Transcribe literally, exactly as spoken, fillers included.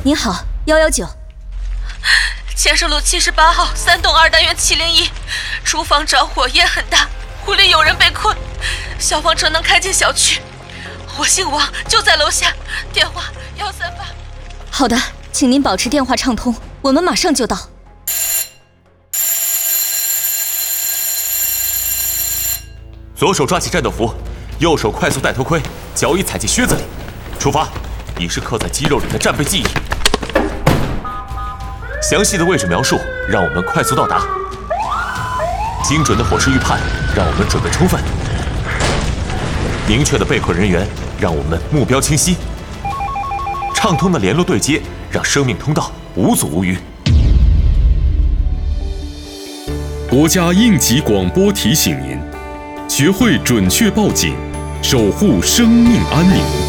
您好，幺幺九。 建设路七十八号三栋二单元七零一，厨房着火，烟很大，屋里有人被困，消防车能开进小区。我姓王，就在楼下，电话幺三八。 好的，请您保持电话畅通，我们马上就到。 左手抓起战斗服，右手快速戴头盔，脚已踩进靴子里。出发，已是刻在肌肉里的战备记忆。详细的位置描述让我们快速到达，精准的火势预判让我们准备充分，明确的被困人员让我们目标清晰，畅通的联络对接让生命通道无阻无虞。 国家应急广播提醒您：学会准确报警，守护生命安宁。